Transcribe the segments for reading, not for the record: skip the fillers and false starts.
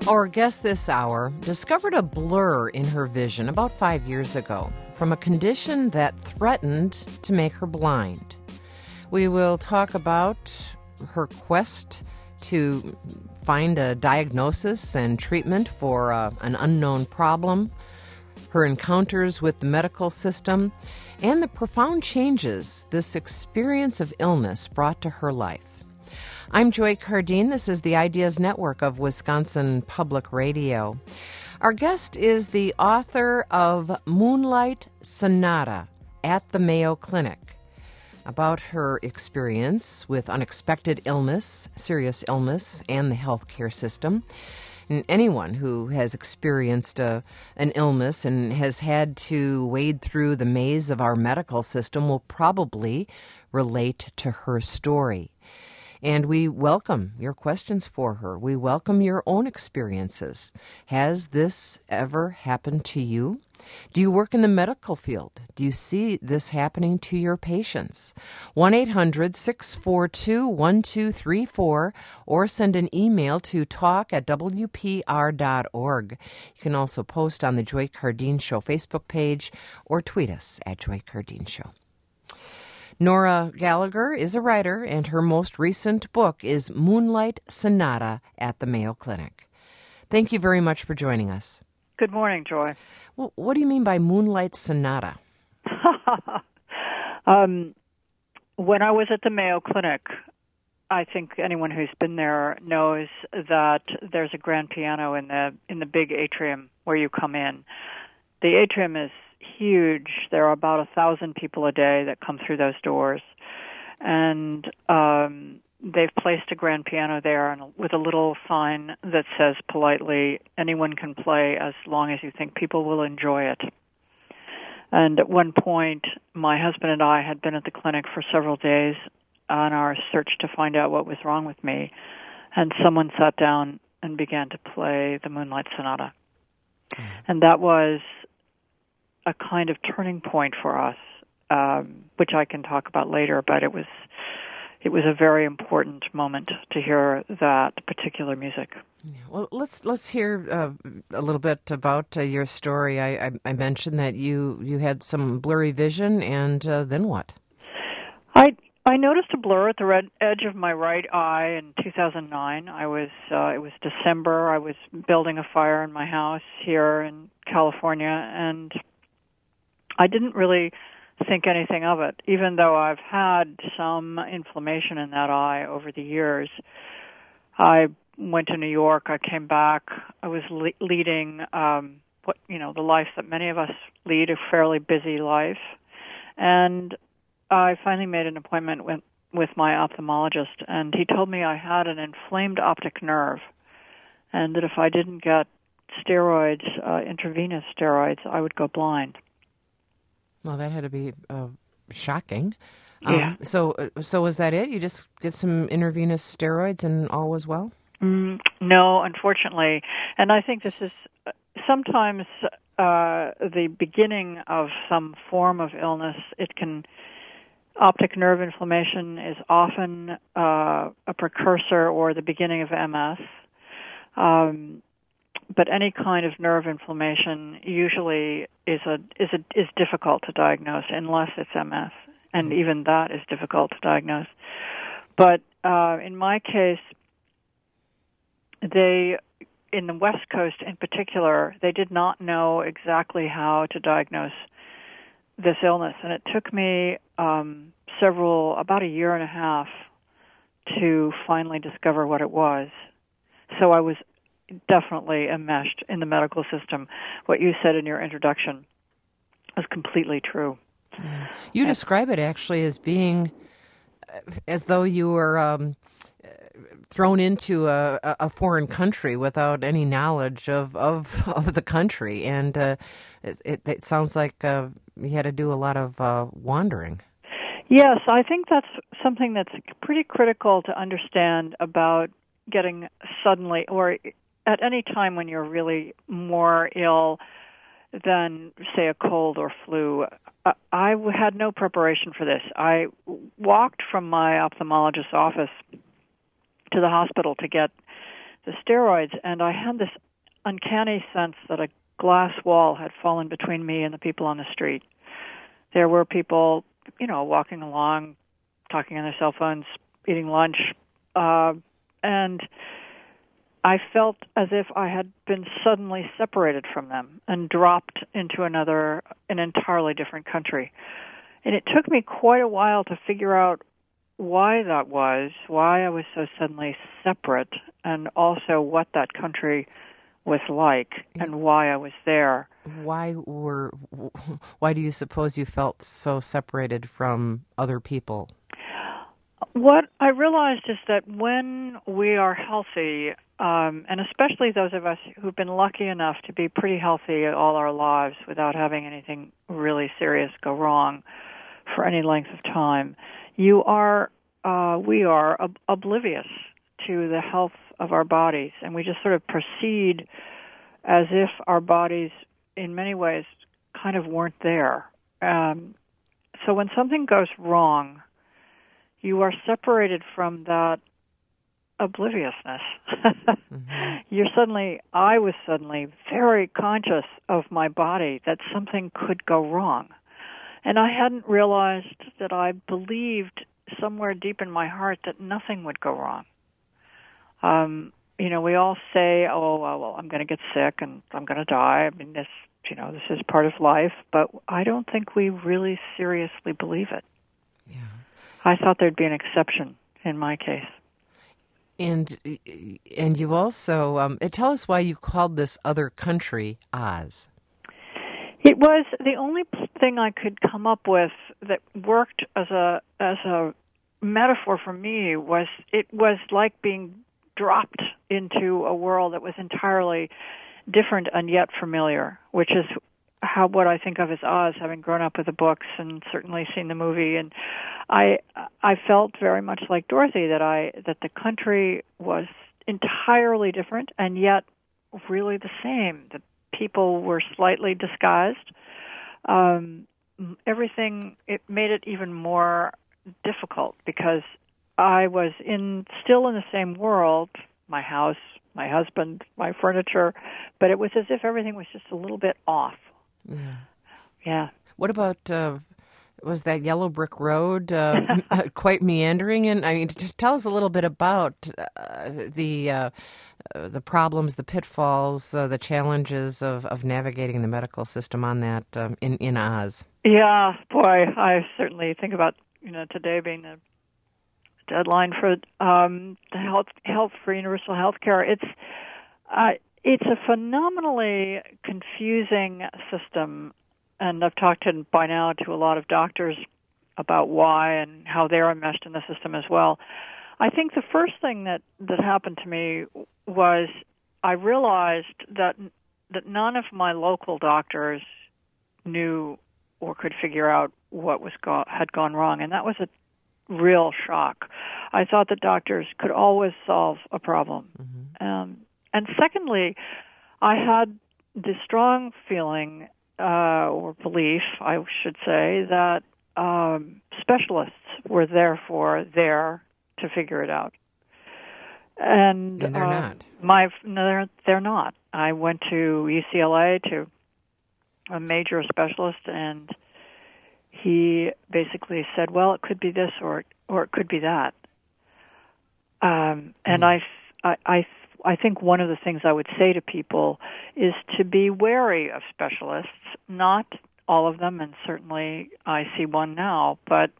Our guest this hour discovered a blur in her vision about 5 years ago from a condition that threatened to make her blind. We will talk about her quest to find a diagnosis and treatment for an unknown problem, her encounters with the medical system, and the profound changes this experience of illness brought to her life. I'm Joy Cardine. This is the Ideas Network of Wisconsin Public Radio. Our guest is the author of Moonlight Sonata at the Mayo Clinic, about her experience with unexpected illness, serious illness, and the healthcare system. And anyone who has experienced an illness and has had to wade through the maze of our medical system will probably relate to her story. And we welcome your questions for her. We welcome your own experiences. Has this ever happened to you? Do you work in the medical field? Do you see this happening to your patients? 1-800-642-1234 or send an email to talk@wpr.org. You can also post on the Joy Cardine Show Facebook page or tweet us at Joy Cardine Show. Nora Gallagher is a writer, and her most recent book is Moonlight Sonata at the Mayo Clinic. Thank you very much for joining us. Good morning, Joy. Well, what do you mean by Moonlight Sonata? When I was at the Mayo Clinic, I think anyone who's been there knows that there's a grand piano in the big atrium where you come in. The atrium is huge. There are about 1,000 people a day that come through those doors. And they've placed a grand piano there with a little sign that says politely, anyone can play as long as you think people will enjoy it. And at one point, my husband and I had been at the clinic for several days on our search to find out what was wrong with me. And someone sat down and began to play the Moonlight Sonata. And that was a kind of turning point for us, which I can talk about later, but it was a very important moment to hear that particular music. Yeah. Well, let's hear a little bit about your story. I mentioned that you had some blurry vision, and then what? I noticed a blur at the red edge of my right eye in 2009. It was December. I was building a fire in my house here in California, and I didn't really think anything of it, even though I've had some inflammation in that eye over the years. I went to New York. I came back. I was leading the life that many of us lead, a fairly busy life. And I finally made an appointment with my ophthalmologist, and he told me I had an inflamed optic nerve, and that if I didn't get steroids, intravenous steroids, I would go blind. Well, that had to be shocking. Yeah. So was that it? You just get some intravenous steroids and all was well? No, unfortunately. And I think this is sometimes the beginning of some form of illness. Optic nerve inflammation is often a precursor or the beginning of MS. But any kind of nerve inflammation usually is difficult to diagnose unless it's MS, and even that is difficult to diagnose. But in my case, in the West Coast in particular, they did not know exactly how to diagnose this illness, and it took me about a year and a half to finally discover what it was. So I was definitely enmeshed in the medical system. What you said in your introduction is completely true. You describe it actually as being as though you were thrown into a foreign country without any knowledge of the country, and it sounds like you had to do a lot of wandering. Yes, I think that's something that's pretty critical to understand about getting suddenly, or at any time when you're really more ill than, say, a cold or flu. I had no preparation for this. I walked from my ophthalmologist's office to the hospital to get the steroids, and I had this uncanny sense that a glass wall had fallen between me and the people on the street. There were people, walking along, talking on their cell phones, eating lunch, and I felt as if I had been suddenly separated from them and dropped into an entirely different country. And it took me quite a while to figure out why that was, why I was so suddenly separate, and also what that country was like and why I was there. Why do you suppose you felt so separated from other people? What I realized is that when we are healthy, and especially those of us who've been lucky enough to be pretty healthy all our lives without having anything really serious go wrong for any length of time, we are oblivious to the health of our bodies, and we just sort of proceed as if our bodies, in many ways, kind of weren't there. So when something goes wrong, you are separated from that obliviousness. Mm-hmm. I was suddenly very conscious of my body, that something could go wrong. And I hadn't realized that I believed somewhere deep in my heart that nothing would go wrong. We all say, well, I'm going to get sick and I'm going to die. I mean, this is part of life, but I don't think we really seriously believe it. Yeah. I thought there'd be an exception in my case. And you also, tell us why you called this other country Oz. It was the only thing I could come up with that worked as a metaphor for me. It was like being dropped into a world that was entirely different and yet familiar, which is what I think of as Oz, having grown up with the books and certainly seen the movie. And I felt very much like Dorothy that the country was entirely different and yet really the same. The people were slightly disguised. It made it even more difficult because I was still in the same world, my house, my husband, my furniture, but it was as if everything was just a little bit off. Yeah. Yeah. What about, was that yellow brick road quite meandering? And I mean, tell us a little bit about the problems, the pitfalls, the challenges of navigating the medical system on that in Oz. Yeah, boy, I certainly think about today being the deadline for the health for universal health care. It's a phenomenally confusing system, and I've talked by now to a lot of doctors about why and how they're enmeshed in the system as well. I think the first thing that happened to me was I realized that none of my local doctors knew or could figure out what had gone wrong, and that was a real shock. I thought that doctors could always solve a problem. Mm-hmm. And secondly, I had the strong feeling or belief, I should say, that specialists were there to figure it out. And they're not. They're not. I went to UCLA to a major specialist, and he basically said, well, it could be this or it could be that. And I think one of the things I would say to people is to be wary of specialists, not all of them, and certainly I see one now, but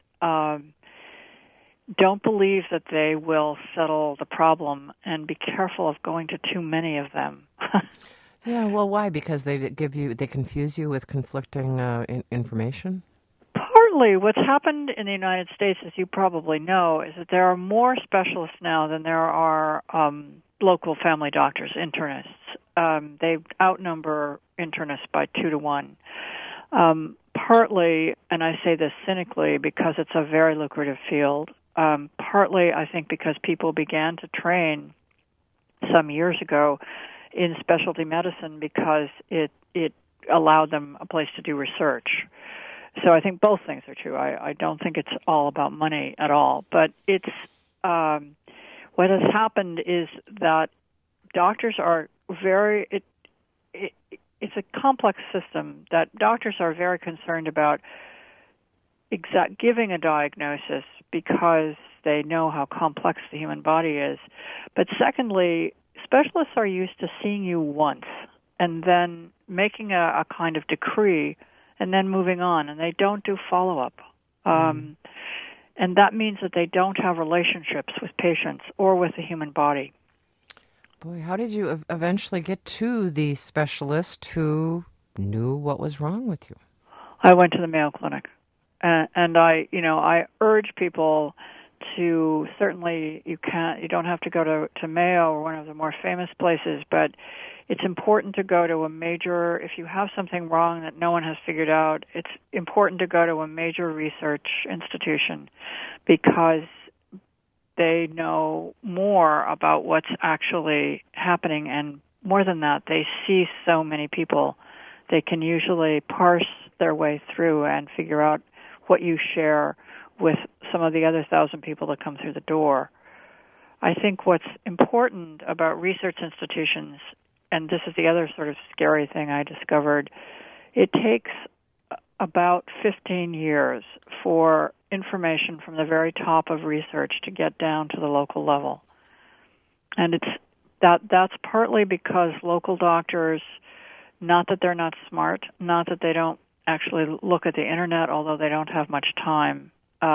don't believe that they will settle the problem, and be careful of going to too many of them. Yeah, well, why? Because they confuse you with conflicting information? Partly what's happened in the United States, as you probably know, is that there are more specialists now than there are local family doctors, internists. They outnumber internists by 2 to 1. Partly, and I say this cynically because it's a very lucrative field, partly I think because people began to train some years ago in specialty medicine because it allowed them a place to do research. So I think both things are true. I don't think it's all about money at all. But it's what has happened is that doctors are it's a complex system that doctors are very concerned about giving a diagnosis because they know how complex the human body is. But secondly, specialists are used to seeing you once and then making a kind of decree and then moving on, and they don't do follow-up. And that means that they don't have relationships with patients or with the human body. Boy, how did you eventually get to the specialist who knew what was wrong with you? I went to the Mayo Clinic, and I urge people to, certainly you don't have to go to Mayo or one of the more famous places, but it's important to go to a major, if you have something wrong that no one has figured out, it's important to go to a major research institution because they know more about what's actually happening, and more than that, they see so many people. They can usually parse their way through and figure out what you share with some of the other 1,000 people that come through the door. I think what's important about research institutions, and this is the other sort of scary thing I discovered, it takes about 15 years for information from the very top of research to get down to the local level. And that's partly because local doctors, not that they're not smart, not that they don't actually look at the internet, although they don't have much time.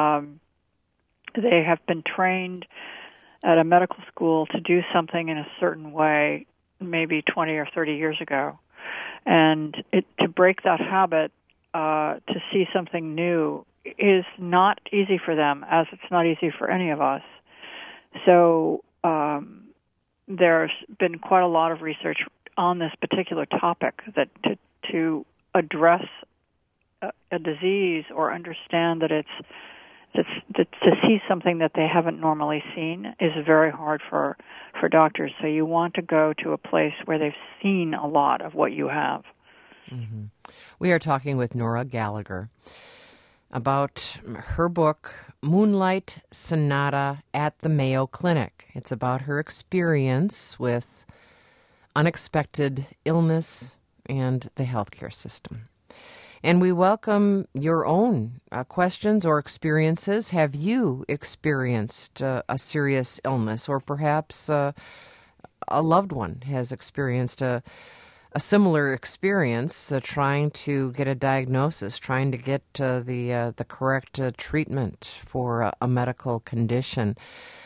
They have been trained at a medical school to do something in a certain way maybe 20 or 30 years ago. And to break that habit, to see something new, is not easy for them, as it's not easy for any of us. So there's been quite a lot of research on this particular topic, that to address a disease or understand that to see something that they haven't normally seen is very hard for doctors. So you want to go to a place where they've seen a lot of what you have. Mm-hmm. We are talking with Nora Gallagher about her book, Moonlight Sonata at the Mayo Clinic. It's about her experience with unexpected illness and the healthcare system. And we welcome your own questions or experiences. Have you experienced a serious illness, or perhaps a loved one has experienced a similar experience, trying to get a diagnosis, trying to get the correct treatment for a medical condition?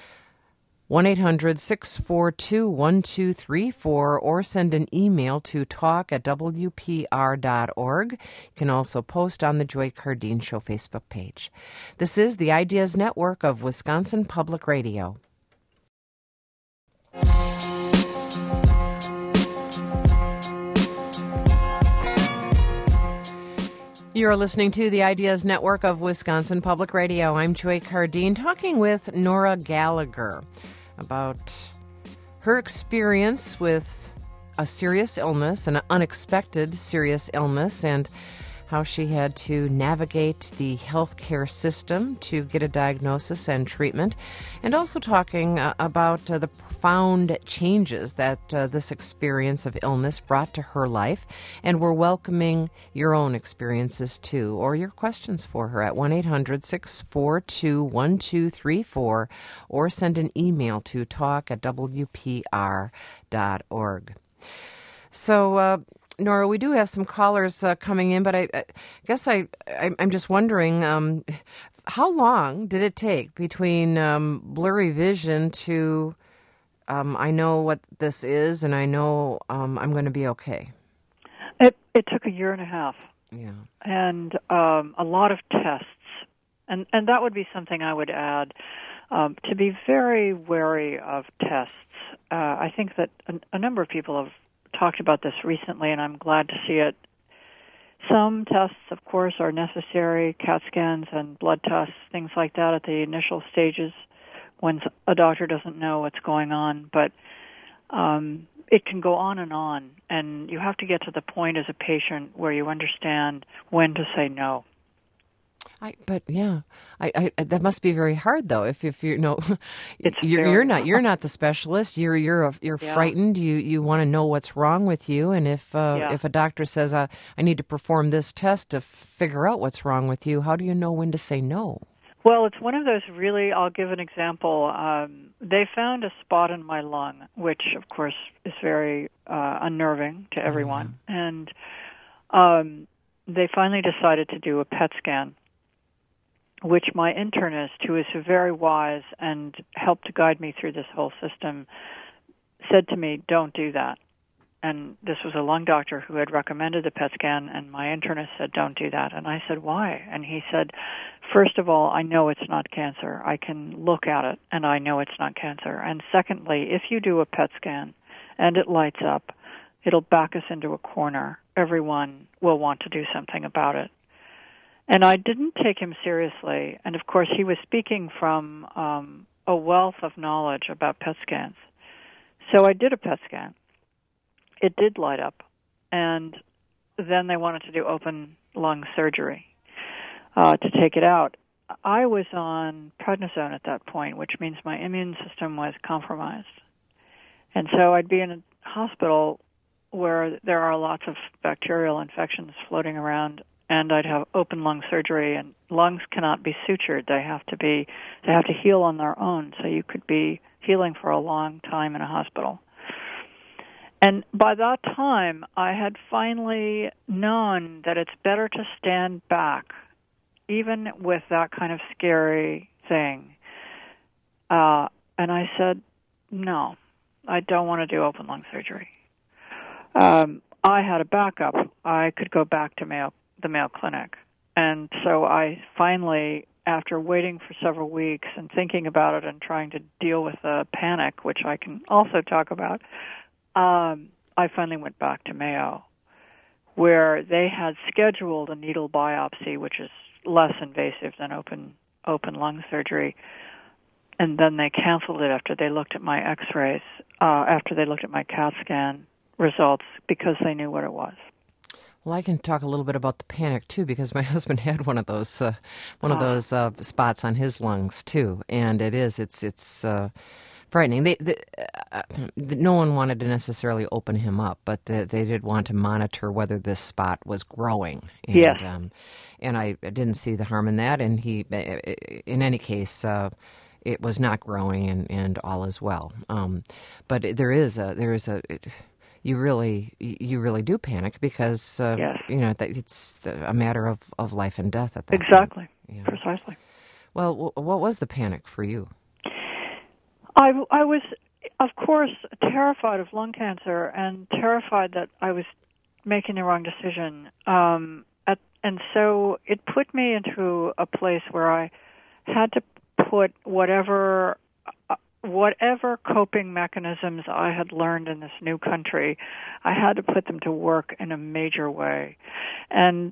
1-800-642-1234, or send an email to talk@wpr.org. You can also post on the Joy Cardeen Show Facebook page. This is the Ideas Network of Wisconsin Public Radio. You're listening to the Ideas Network of Wisconsin Public Radio. I'm Joy Cardeen, talking with Nora Gallagher about her experience with a serious illness, an unexpected serious illness, and how she had to navigate the healthcare system to get a diagnosis and treatment, and also talking about the profound changes that this experience of illness brought to her life. And we're welcoming your own experiences too, or your questions for her at 1-800-642-1234, or send an email to talk@wpr.org. So, Nora, we do have some callers coming in, but I guess I'm just wondering, how long did it take between blurry vision to I know what this is and I know I'm going to be okay? It took a year and a half. Yeah. And a lot of tests. And that would be something I would add, to be very wary of tests. I think that a number of people have talked about this recently, and I'm glad to see it. Some tests, of course, are necessary, CAT scans and blood tests, things like that at the initial stages when a doctor doesn't know what's going on. But it can go on, and you have to get to the point as a patient where you understand when to say no. But yeah, I that must be very hard though. If you know, It's you're very you're not the specialist. You're yeah. frightened. You want to know what's wrong with you, and if Yeah. a doctor says I need to perform this test to figure out what's wrong with you, how do you know when to say no? Well, it's one of those really, I'll give an example. They found a spot in my lung, which, of course, is very unnerving to everyone. And they finally decided to do a PET scan, which my internist, who is very wise and helped to guide me through this whole system, said to me, don't do that. And this was a lung doctor who had recommended the PET scan, and my internist said, don't do that. And I said, why? And he said, first of all, I know it's not cancer. I can look at it, and I know it's not cancer. And secondly, if you do a PET scan and it lights up, it'll back us into a corner. Everyone will want to do something about it. And I didn't take him seriously. And, of course, he was speaking from a wealth of knowledge about PET scans. So I did a PET scan. It did light up, and then they wanted to do open lung surgery to take it out. I was on prednisone at that point, which means my immune system was compromised. And so I'd be in a hospital where there are lots of bacterial infections floating around, and I'd have open lung surgery, and lungs cannot be sutured. They have to heal on their own, so you could be healing for a long time in a hospital. And by that time, I had finally known that it's better to stand back, even with that kind of scary thing. And I said, no, I don't want to do open lung surgery. I had a backup. I could go back to the Mayo Clinic. And so I finally, after waiting for several weeks and thinking about it and trying to deal with the panic, which I can also talk about, I finally went back to Mayo, where they had scheduled a needle biopsy, which is less invasive than open lung surgery, and then they canceled it after they looked at my X-rays, after they looked at my CAT scan results, because they knew what it was. Well, I can talk a little bit about the panic too, because my husband had one of those spots on his lungs too, and it's frightening. No one wanted to necessarily open him up, but they did want to monitor whether this spot was growing. And, yes. And I didn't see the harm in that. And he, in any case, it was not growing, and all is well. But you really do panic because yes. It's a matter of life and death at that exactly. point. Yeah. Precisely. Well, what was the panic for you? I was, of course, terrified of lung cancer and terrified that I was making the wrong decision. And so it put me into a place where I had to put whatever coping mechanisms I had learned in this new country, I had to put them to work in a major way. And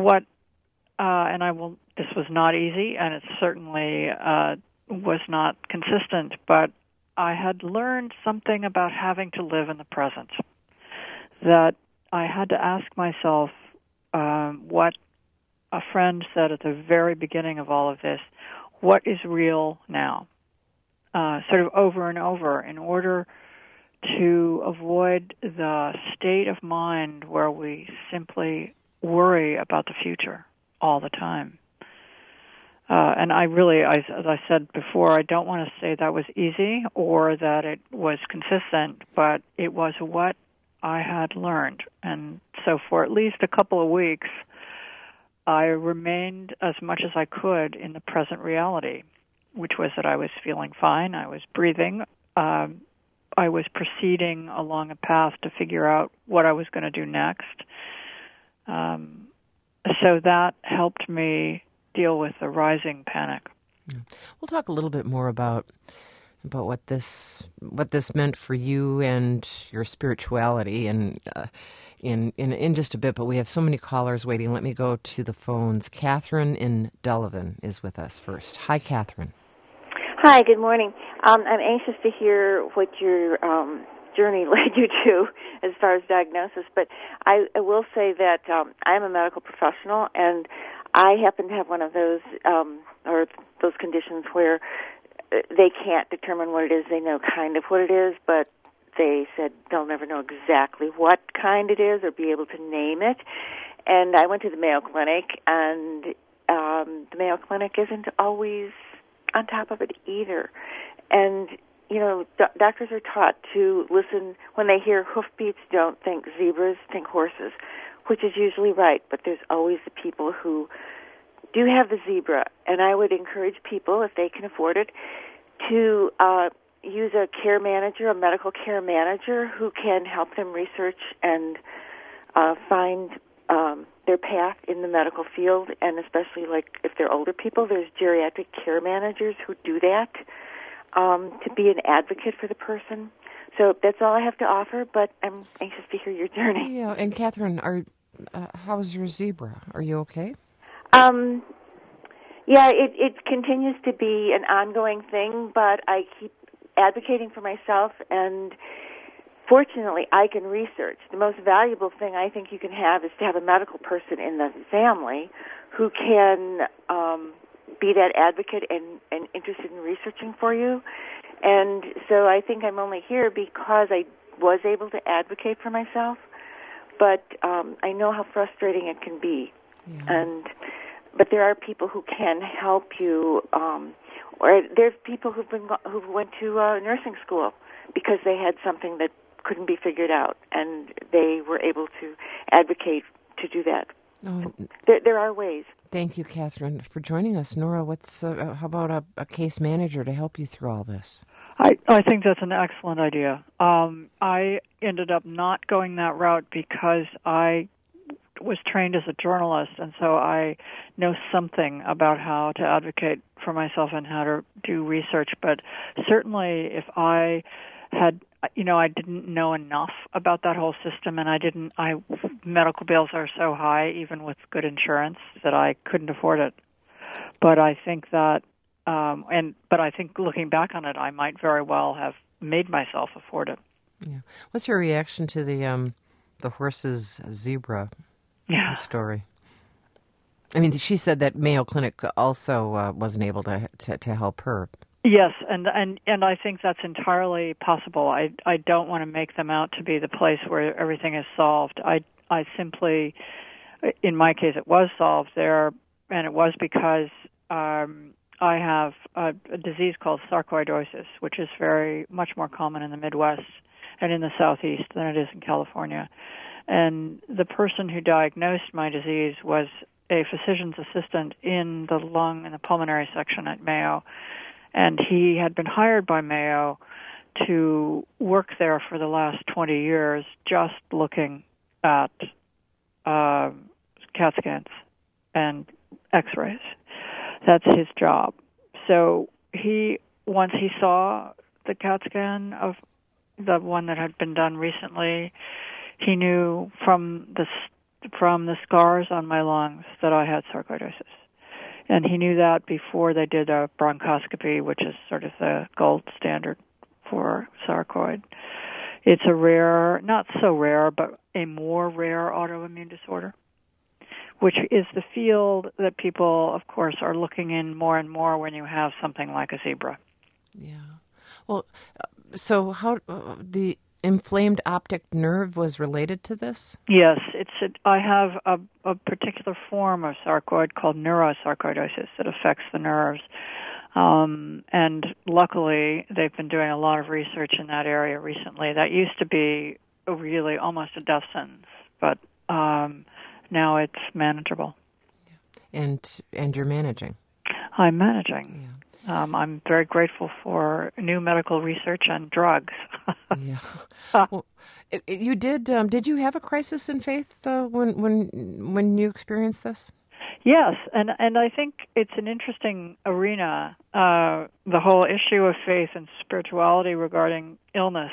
this was not easy, and it certainly was not consistent, but I had learned something about having to live in the present, that I had to ask myself what a friend said at the very beginning of all of this, what is real now, sort of over and over, in order to avoid the state of mind where we simply worry about the future all the time. And as I said before, I don't want to say that was easy or that it was consistent, but it was what I had learned. And so for at least a couple of weeks, I remained as much as I could in the present reality, which was that I was feeling fine, I was breathing, I was proceeding along a path to figure out what I was going to do next. So that helped me deal with the rising panic. We'll talk a little bit more about what this meant for you and your spirituality, and in just a bit. But we have so many callers waiting. Let me go to the phones. Catherine in Delavan is with us first. Hi, Catherine. Hi. Good morning. I'm anxious to hear what your journey led you to as far as diagnosis. But I will say that I'm a medical professional, and I happen to have one of those, or those conditions where they can't determine what it is. They know kind of what it is, but they said they'll never know exactly what kind it is or be able to name it. And I went to the Mayo Clinic, and the Mayo Clinic isn't always on top of it either. And, you know, doctors are taught to listen. When they hear hoofbeats, don't think zebras, think horses, which is usually right. But there's always the people who do have the zebra. And I would encourage people, if they can afford it, to use a care manager, a medical care manager, who can help them research and find their path in the medical field. And especially, like, if they're older people, there's geriatric care managers who do that to be an advocate for the person. So that's all I have to offer, but I'm anxious to hear your journey. Yeah, and Catherine, how's your zebra? Are you okay? Yeah, it continues to be an ongoing thing, but I keep advocating for myself, and fortunately, I can research. The most valuable thing I think you can have is to have a medical person in the family who can be that advocate and interested in researching for you. And so I think I'm only here because I was able to advocate for myself, but I know how frustrating it can be. Yeah. But there are people who can help you, or there's people who went to nursing school because they had something that couldn't be figured out, and they were able to advocate to do that. Oh. There are ways. Thank you, Catherine, for joining us. Nora, how about a case manager to help you through all this? I think that's an excellent idea. I ended up not going that route because I was trained as a journalist, and so I know something about how to advocate for myself and how to do research. But certainly if I had, I didn't know enough about that whole system, and medical bills are so high, even with good insurance, that I couldn't afford it. But I think that, but I think looking back on it, I might very well have made myself afford it. Yeah. What's your reaction to the horse's zebra story? I mean, she said that Mayo Clinic also wasn't able to help her. Yes, and I think that's entirely possible. I don't want to make them out to be the place where everything is solved. I simply, in my case, it was solved there, and it was because I have a disease called sarcoidosis, which is very much more common in the Midwest and in the Southeast than it is in California. And the person who diagnosed my disease was a physician's assistant in the lung and the pulmonary section at Mayo. And he had been hired by Mayo to work there for the last 20 years, just looking at CAT scans and X-rays. That's his job. So once he saw the CAT scan of the one that had been done recently, he knew from the scars on my lungs that I had sarcoidosis. And he knew that before they did a bronchoscopy, which is sort of the gold standard for sarcoid. It's a rare, not so rare, but a more rare autoimmune disorder, which is the field that people, of course, are looking in more and more when you have something like a zebra. Yeah. Well, so how the inflamed optic nerve was related to this? Yes, I have a particular form of sarcoid called neurosarcoidosis that affects the nerves. And luckily, they've been doing a lot of research in that area recently. That used to be really almost a death sentence, but now it's manageable. And you're managing? I'm managing. Yeah. I'm very grateful for new medical research and drugs. Yeah. Well, you did you have a crisis in faith when you experienced this? Yes, and I think it's an interesting arena, the whole issue of faith and spirituality regarding illness.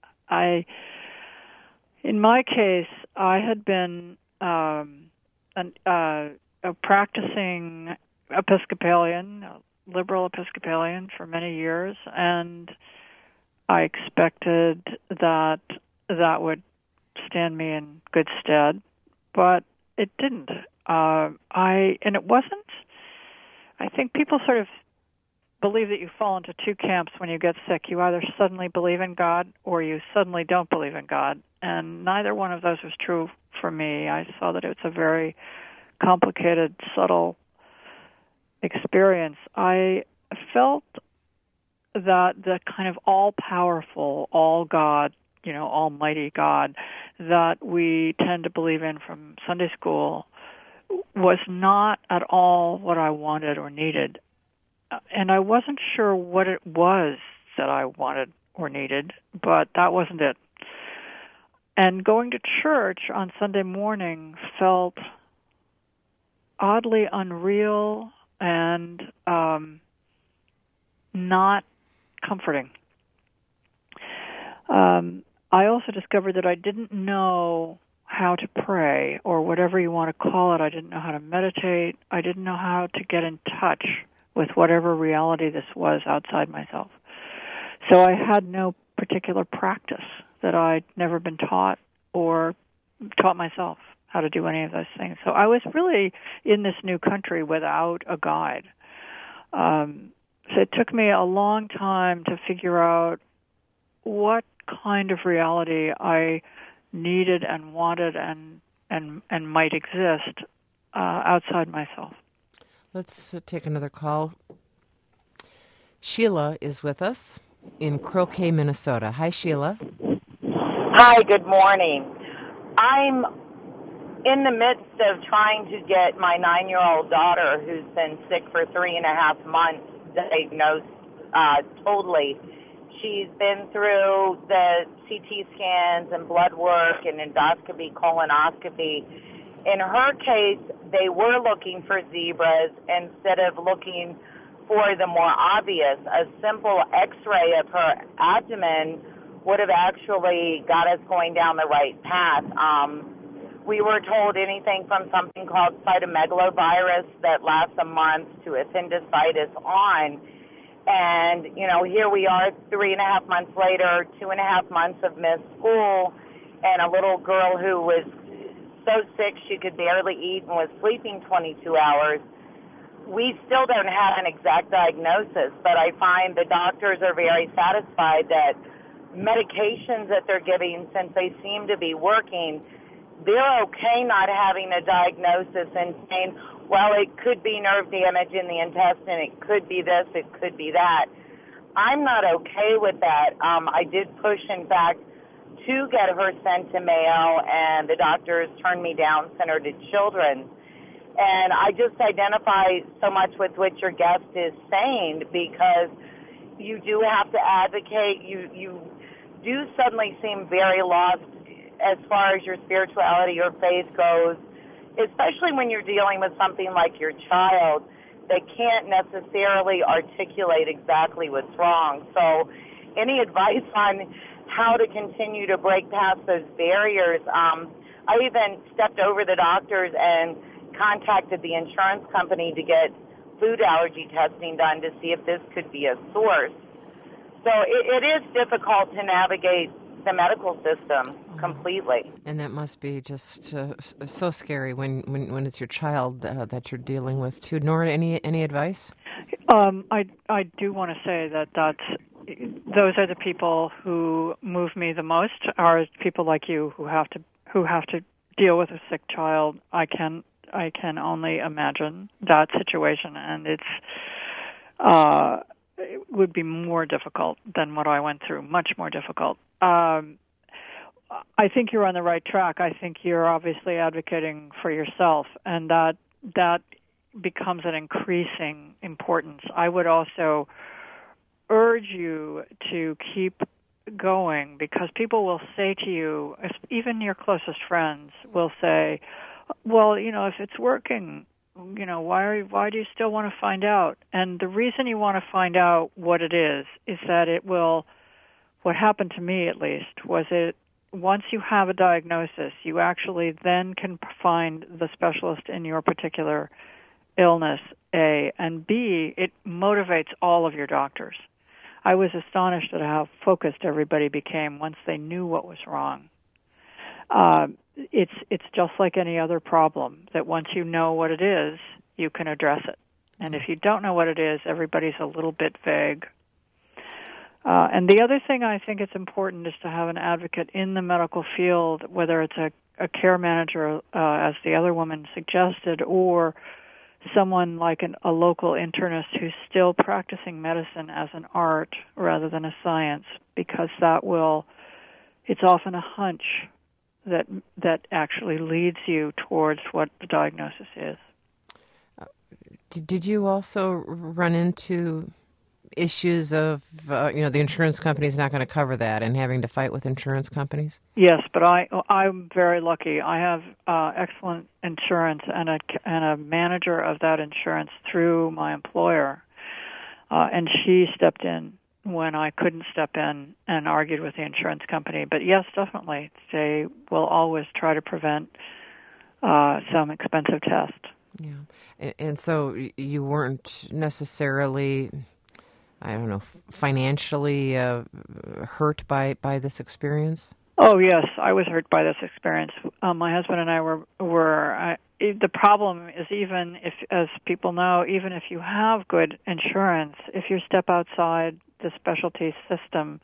In my case, I had been a practicing Episcopalian, liberal Episcopalian for many years, and I expected that would stand me in good stead, but it didn't. And it wasn't. I think people sort of believe that you fall into two camps when you get sick. You either suddenly believe in God or you suddenly don't believe in God. And neither one of those was true for me. I saw that it's a very complicated, subtle experience. I felt that the kind of all-powerful, all-God, almighty God that we tend to believe in from Sunday school was not at all what I wanted or needed. And I wasn't sure what it was that I wanted or needed, but that wasn't it. And going to church on Sunday morning felt oddly unreal and not comforting. I also discovered that I didn't know how to pray, or whatever you want to call it. I didn't know how to meditate. I didn't know how to get in touch with whatever reality this was outside myself. So I had no particular practice that I'd never been taught or taught myself how to do any of those things. So I was really in this new country without a guide. So it took me a long time to figure out what kind of reality I needed and wanted and might exist outside myself. Let's take another call. Sheila is with us in Croquet, Minnesota. Hi, Sheila. Hi, good morning. I'm in the midst of trying to get my 9-year-old daughter, who's been sick for 3.5 months, diagnosed totally. She's been through the CT scans and blood work and endoscopy, colonoscopy. In her case, they were looking for zebras instead of looking for the more obvious. A simple x-ray of her abdomen would have actually got us going down the right path. We were told anything from something called cytomegalovirus that lasts a month to appendicitis on. And, here we are 3.5 months later, 2.5 months of missed school, and a little girl who was so sick she could barely eat and was sleeping 22 hours. We still don't have an exact diagnosis, but I find the doctors are very satisfied that medications that they're giving, since they seem to be working, they're okay not having a diagnosis and saying, well, it could be nerve damage in the intestine, it could be this, it could be that. I'm not okay with that. I did push, in fact, to get her sent to Mayo, and the doctors turned me down, sent her to Children's. And I just identify so much with what your guest is saying, because you do have to advocate. You do suddenly seem very lost as far as your spirituality or faith goes, especially when you're dealing with something like your child that can't necessarily articulate exactly what's wrong. So any advice on how to continue to break past those barriers? I even stepped over the doctors and contacted the insurance company to get food allergy testing done to see if this could be a source. So it is difficult to navigate the medical system completely. And that must be just so scary when it's your child that you're dealing with too. Nora, any advice? I do want to say that those are the people who move me the most, are people like you who have to deal with a sick child. I can only imagine that situation, and it would be more difficult than what I went through, much more difficult. I think you're on the right track. I think you're obviously advocating for yourself, and that becomes an increasing importance. I would also urge you to keep going, because people will say to you, even your closest friends will say, well, if it's working, why do you still want to find out? And the reason you want to find out what it is that it will, what happened to me at least, was once you have a diagnosis, you actually then can find the specialist in your particular illness, A, and B, it motivates all of your doctors. I was astonished at how focused everybody became once they knew what was wrong. it's just like any other problem, that once you know what it is, you can address it. And if you don't know what it is, everybody's a little bit vague. And the other thing I think it's important is to have an advocate in the medical field, whether it's a care manager, as the other woman suggested, or someone like a local internist who's still practicing medicine as an art rather than a science, because it's often a hunch that actually leads you towards what the diagnosis is. Did you also run into issues of, the insurance company's not going to cover that and having to fight with insurance companies? Yes, but I'm very lucky. I have excellent insurance and a manager of that insurance through my employer, and she stepped in when I couldn't step in and argued with the insurance company. But yes, definitely, they will always try to prevent some expensive test. Yeah, and so you weren't necessarily, I don't know, financially hurt by this experience? Oh yes, I was hurt by this experience. My husband and I were. The problem is, even if, as people know, even if you have good insurance, if you step outside the specialty system,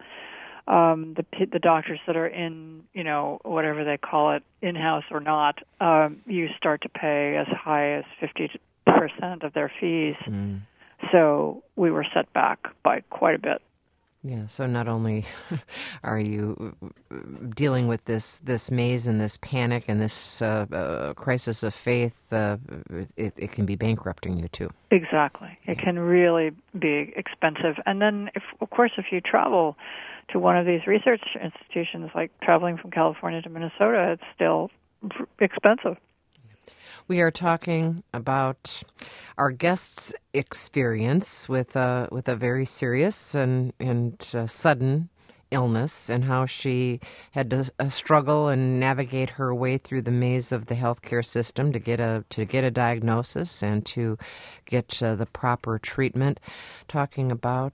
the doctors that are in, whatever they call it, in-house or not, you start to pay as high as 50% of their fees. Mm. So we were set back by quite a bit. Yeah, so not only are you dealing with this maze and this panic and this crisis of faith, it can be bankrupting you too. Exactly. It can really be expensive. And then, if you travel to one of these research institutions, like traveling from California to Minnesota, it's still expensive. We are talking about our guest's experience with a very serious and sudden illness, and how she had to struggle and navigate her way through the maze of the healthcare system to get a diagnosis and to get the proper treatment. Talking about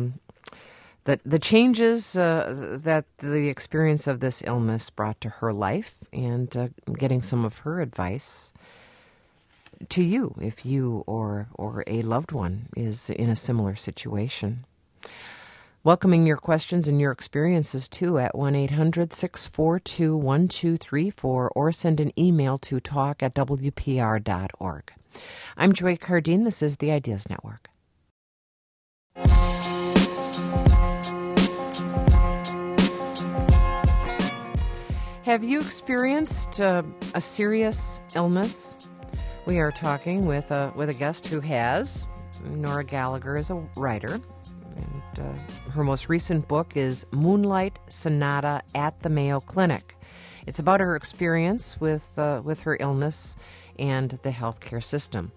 the changes that the experience of this illness brought to her life, and getting some of her advice to you if you or a loved one is in a similar situation. Welcoming your questions and your experiences too at 1-800-642-1234, or send an email to talk@wpr.org. I'm Joy Cardine. This is the Ideas Network. Have you experienced a serious illness? We are talking with a guest who has. Nora Gallagher is a writer, and her most recent book is Moonlight Sonata at the Mayo Clinic. It's about her experience with her illness and the healthcare system.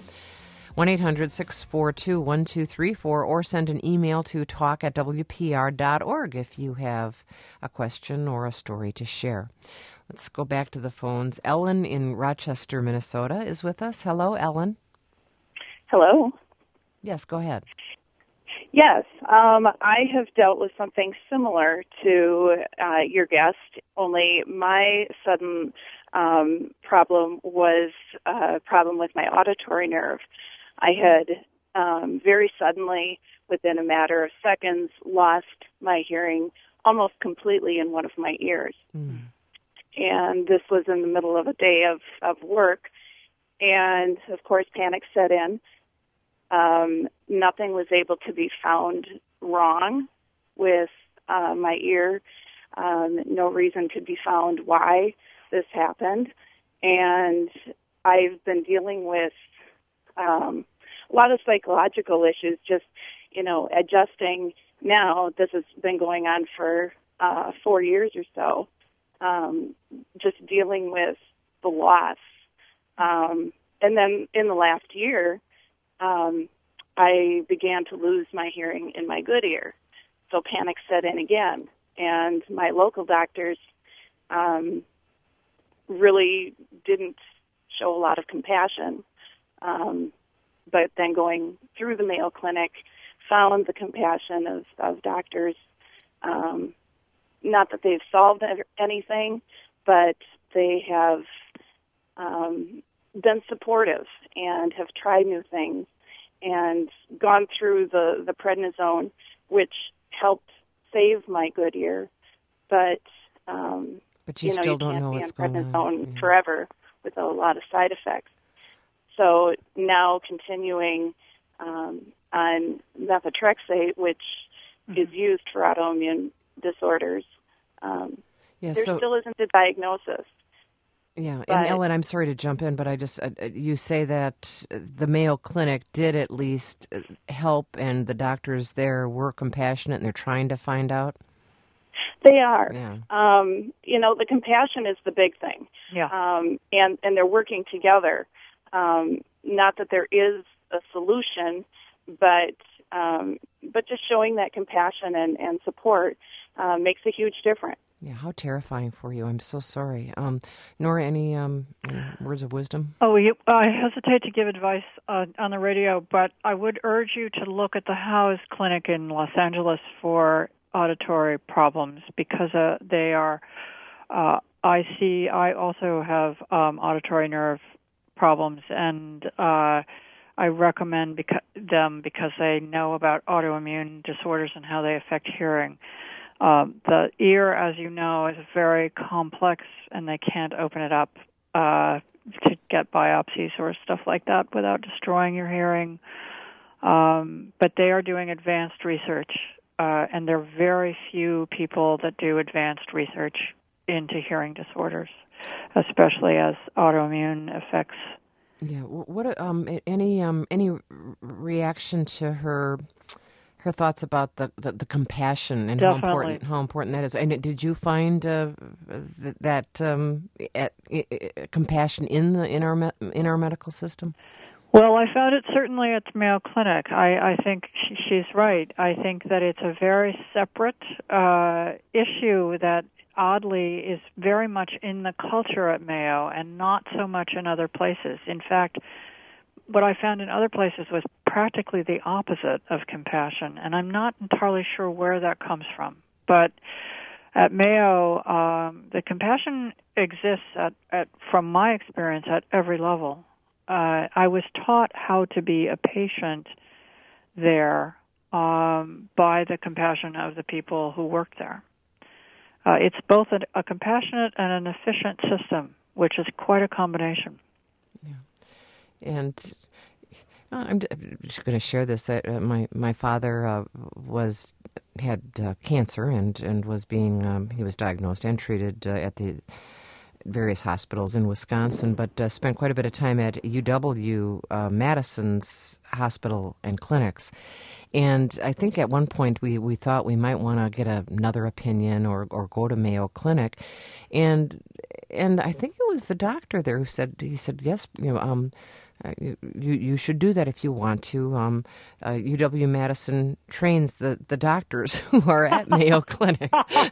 1-800-642-1234, or send an email to talk@wpr.org if you have a question or a story to share. Let's go back to the phones. Ellen in Rochester, Minnesota is with us. Hello, Ellen. Hello. Yes, go ahead. Yes, I have dealt with something similar to your guest, only my sudden problem was a problem with my auditory nerve. I had very suddenly, within a matter of seconds, lost my hearing almost completely in one of my ears. Mm. And this was in the middle of a day of work. And, of course, panic set in. Nothing was able to be found wrong with my ear. No reason could be found why this happened. And I've been dealing with a lot of psychological issues, just, adjusting now. This has been going on for 4 years or so. Just dealing with the loss. And then in the last year, I began to lose my hearing in my good ear. So panic set in again. And my local doctors really didn't show a lot of compassion. But then going through the Mayo Clinic, found the compassion of doctors. Not that they've solved anything, but they have been supportive and have tried new things and gone through the prednisone, which helped save my good ear. But you still don't know what's going on. You can't be on prednisone forever with a lot of side effects. So now continuing on methotrexate, which is used for autoimmune disorders, there still isn't a diagnosis. Yeah, and Ellen, I'm sorry to jump in, but I just you say that the Mayo Clinic did at least help, and the doctors there were compassionate, and they're trying to find out. They are. Yeah. The compassion is the big thing. Yeah. And they're working together. Not that there is a solution, but just showing that compassion and support makes a huge difference. Yeah, how terrifying for you. I'm so sorry. Nora, any words of wisdom? Oh, I hesitate to give advice on the radio, but I would urge you to look at the House Clinic in Los Angeles for auditory problems, because they are, I also have auditory nerve problems, and I recommend them because they know about autoimmune disorders and how they affect hearing. The ear, as you know, is very complex, and they can't open it up to get biopsies or stuff like that without destroying your hearing. But they are doing advanced research, and there are very few people that do advanced research into hearing disorders, especially as autoimmune affects. Yeah. What any reaction to her thoughts about the compassion and how important that is? And did you find that compassion in our medical system? Well, I found it certainly at the Mayo Clinic. I think she's right. I think that it's a very separate issue that oddly is very much in the culture at Mayo and not so much in other places. In fact, what I found in other places was practically the opposite of compassion, and I'm not entirely sure where that comes from. But at Mayo, the compassion exists from my experience, at every level. I was taught how to be a patient there by the compassion of the people who work there. It's both a compassionate and an efficient system, which is quite a combination. Yeah. And I'm just going to share this. My father had cancer and was he was diagnosed and treated at the various hospitals in Wisconsin, but spent quite a bit of time at UW-Madison's hospital and clinics. And I think at one point we thought we might want to get another opinion or go to Mayo Clinic, and I think it was the doctor there who said yes, you should do that if you want to. UW-Madison trains the doctors who are at Mayo Clinic.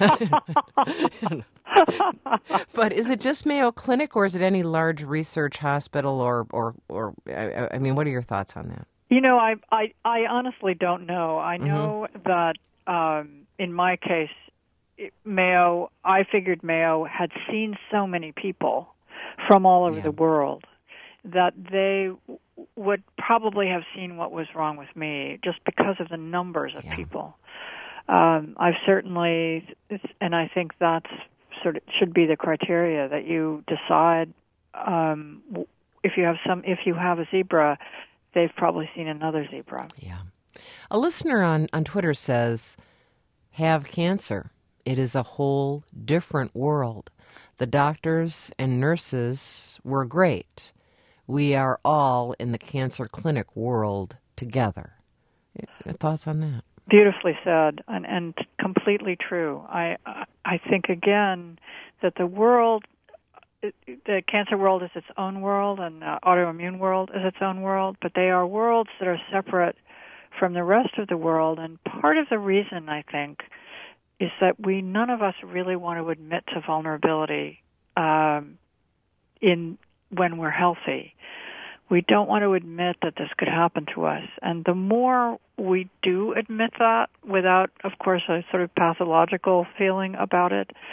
But is it just Mayo Clinic, or is it any large research hospital, or I mean, what are your thoughts on that? I honestly don't know. I know that in my case, Mayo, I figured Mayo had seen so many people from all over the world that they would probably have seen what was wrong with me just because of the numbers of people. I've certainly, and I think that's should be the criteria that you decide if you have a zebra, they've probably seen another zebra. Yeah. A listener on Twitter says, have cancer. It is a whole different world. The doctors and nurses were great. We are all in the cancer clinic world together. Your thoughts on that? Beautifully said, and completely true. I think, again, that the cancer world is its own world, and the autoimmune world is its own world, but they are worlds that are separate from the rest of the world. And part of the reason, I think, is that none of us really want to admit to vulnerability when we're healthy. We don't want to admit that this could happen to us. And the more we do admit that, without, of course, a sort of pathological feeling about it,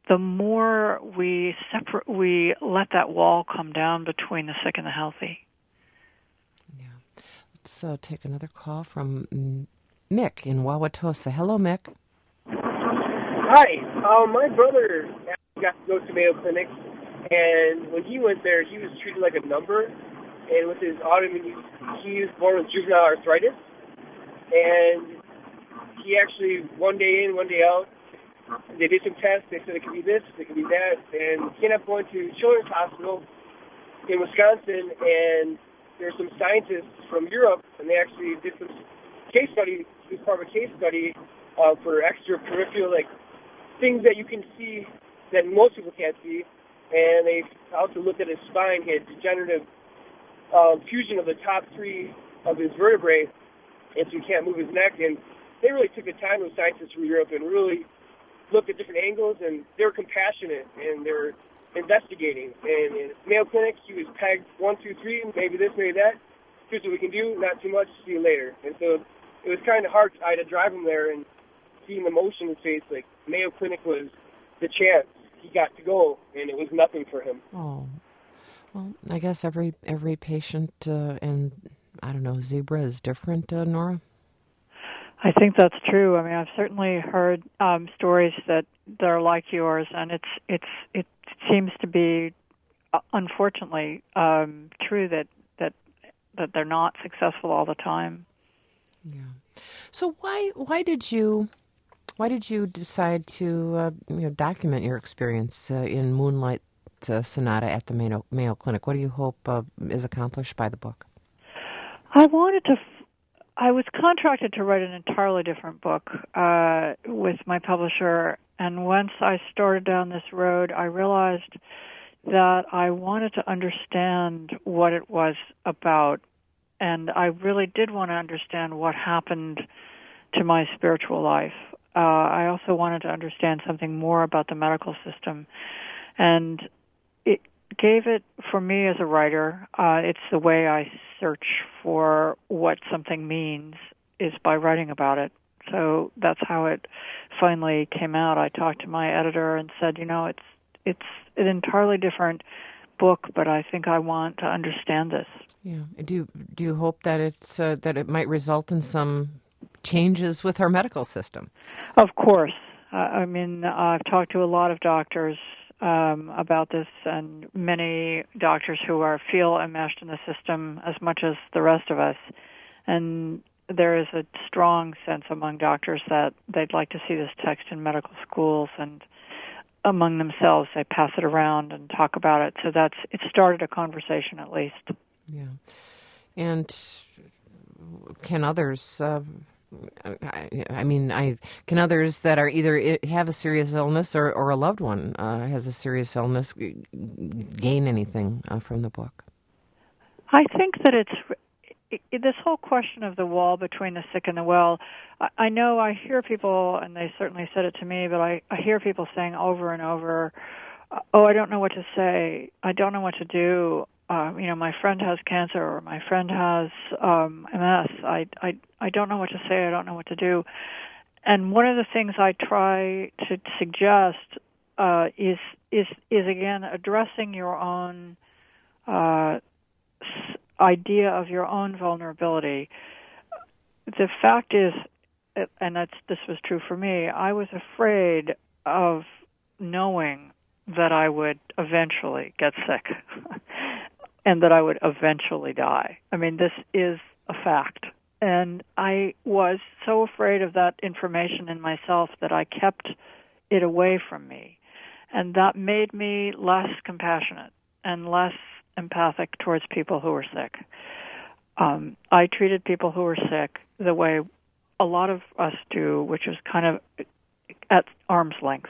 the more we let that wall come down between the sick and the healthy. Yeah. Let's take another call from Mick in Wauwatosa. Hello, Mick. Hi. My brother got to go to Mayo Clinic, and when he went there, he was treated like a number. And with his autoimmune, he was born with juvenile arthritis. And he actually, one day in, one day out, they did some tests. They said it could be this, it could be that. And he ended up going to Children's Hospital in Wisconsin, and there's some scientists from Europe, and they actually did some case study. He was part of a case study for extra peripheral, like, things that you can see that most people can't see. And they also looked at his spine. He had degenerative fusion of the top three of his vertebrae, and so he can't move his neck. And they really took the time with scientists from Europe and really looked at different angles, and they were compassionate, and they were investigating. And in Mayo Clinic, he was pegged 1, 2, 3, maybe this, maybe that. Here's what we can do, not too much, see you later. And so it was kind of hard. I had to drive him there and see the emotion in his face. Like, Mayo Clinic was the chance. He got to go, and it was nothing for him. Oh. Well, I guess every patient and, I don't know, zebra is different, Nora? I think that's true. I mean, I've certainly heard stories that are like yours, and it seems to be, unfortunately, true that they're not successful all the time. Yeah. So why did you decide to document your experience in Moonlight Sonata at the Mayo Clinic? What do you hope is accomplished by the book? I was contracted to write an entirely different book with my publisher, and once I started down this road, I realized that I wanted to understand what it was about, and I really did want to understand what happened to my spiritual life. I also wanted to understand something more about the medical system, and it gave it, for me as a writer, it's the way I search for what something means is by writing about it. So that's how it finally came out. I talked to my editor and said, it's an entirely different book, but I think I want to understand this. Yeah. Do you hope that it might result in some changes with our medical system? Of course. I've talked to a lot of doctors about this, and many doctors who feel enmeshed in the system as much as the rest of us. And there is a strong sense among doctors that they'd like to see this text in medical schools, and among themselves they pass it around and talk about it. So it started a conversation at least. Yeah. And can others... can others that are either have a serious illness or a loved one has a serious illness gain anything from the book? I think that it's this whole question of the wall between the sick and the well. I know I hear people, and they certainly said it to me, but I hear people saying over and over, I don't know what to say. I don't know what to do. My friend has cancer, or my friend has MS. I don't know what to say. I don't know what to do. And one of the things I try to suggest is again addressing your own idea of your own vulnerability. The fact is, and this was true for me, I was afraid of knowing that I would eventually get sick. And that I would eventually die. I mean, this is a fact. And I was so afraid of that information in myself that I kept it away from me. And that made me less compassionate and less empathic towards people who were sick. I treated people who were sick the way a lot of us do, which is kind of at arm's length.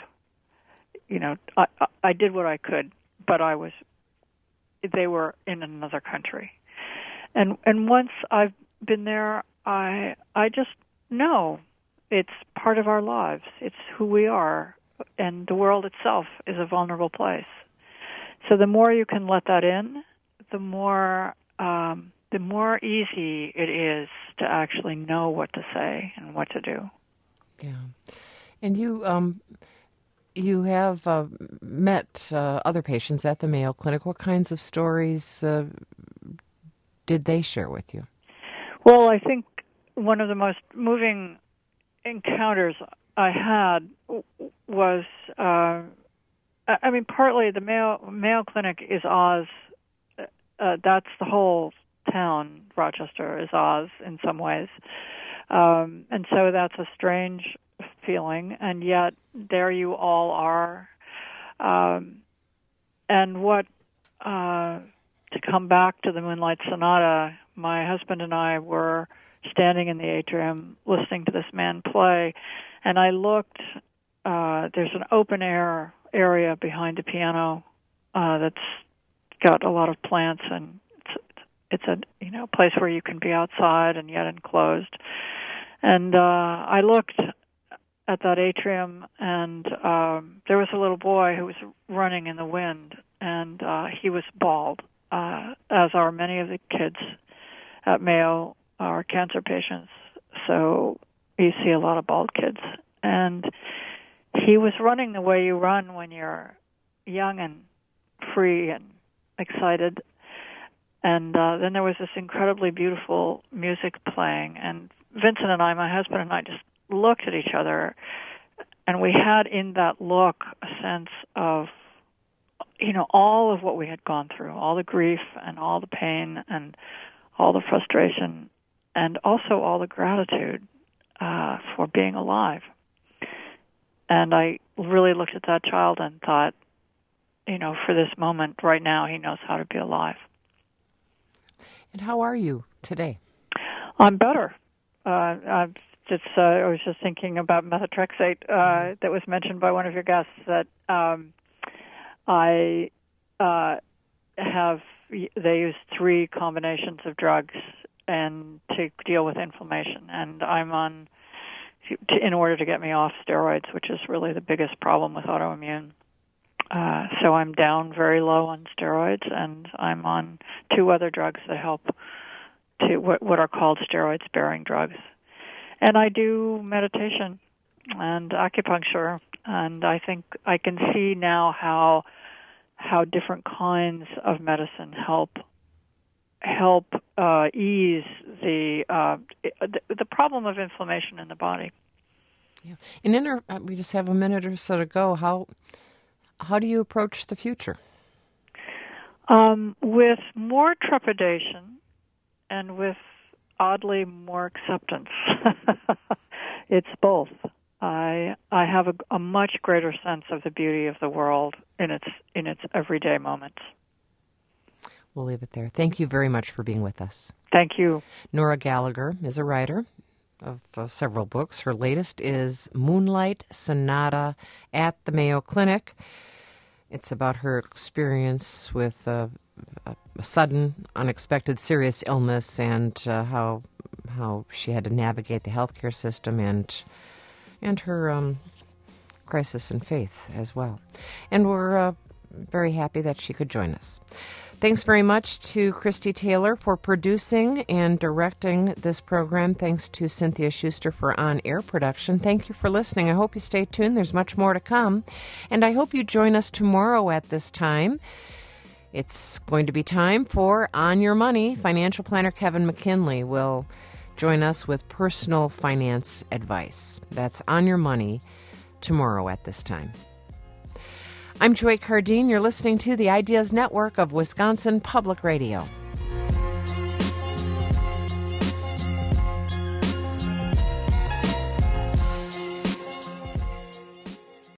I did what I could, but they were in another country. And once I've been there, I just know it's part of our lives. It's who we are, and the world itself is a vulnerable place. So the more you can let that in, the more easy it is to actually know what to say and what to do. Yeah. And you You have met other patients at the Mayo Clinic. What kinds of stories did they share with you? Well, I think one of the most moving encounters I had was, partly the Mayo Clinic is Oz. That's the whole town. Rochester is Oz in some ways. And so that's a strange feeling, and yet there you all are. And what, to come back to the Moonlight Sonata, my husband and I were standing in the atrium listening to this man play, and I looked, there's an open air area behind the piano that's got a lot of plants, and it's a place where you can be outside and yet enclosed. And I looked at that atrium, and there was a little boy who was running in the wind, and he was bald, as are many of the kids at Mayo are cancer patients. So you see a lot of bald kids. And he was running the way you run when you're young and free and excited. And then there was this incredibly beautiful music playing, and Vincent and I, my husband and I, just looked at each other, and we had in that look a sense of, all of what we had gone through, all the grief and all the pain and all the frustration, and also all the gratitude for being alive. And I really looked at that child and thought, for this moment right now, he knows how to be alive. And how are you today? I'm better. I was just thinking about methotrexate that was mentioned by one of your guests, that they use 3 combinations of drugs and to deal with inflammation, and I'm on in order to get me off steroids, which is really the biggest problem with autoimmune. So I'm down very low on steroids, and I'm on 2 other drugs that help to what are called steroid-sparing drugs. And I do meditation and acupuncture, and I think I can see now how different kinds of medicine help ease the problem of inflammation in the body. Yeah. And we just have a minute or so to go. How do you approach the future? With more trepidation and with oddly more acceptance. It's both. I have a much greater sense of the beauty of the world in its everyday moments. We'll leave it there. Thank you very much for being with us. Thank you. Nora Gallagher is a writer of several books. Her latest is Moonlight Sonata at the Mayo Clinic. It's about her experience with a sudden, unexpected, serious illness, and how she had to navigate the healthcare system and her crisis in faith as well. And we're very happy that she could join us. Thanks very much to Christy Taylor for producing and directing this program. Thanks to Cynthia Schuster for on-air production. Thank you for listening. I hope you stay tuned. There's much more to come. And I hope you join us tomorrow at this time. It's going to be time for On Your Money. Financial planner Kevin McKinley will join us with personal finance advice. That's On Your Money tomorrow at this time. I'm Joy Cardine. You're listening to the Ideas Network of Wisconsin Public Radio.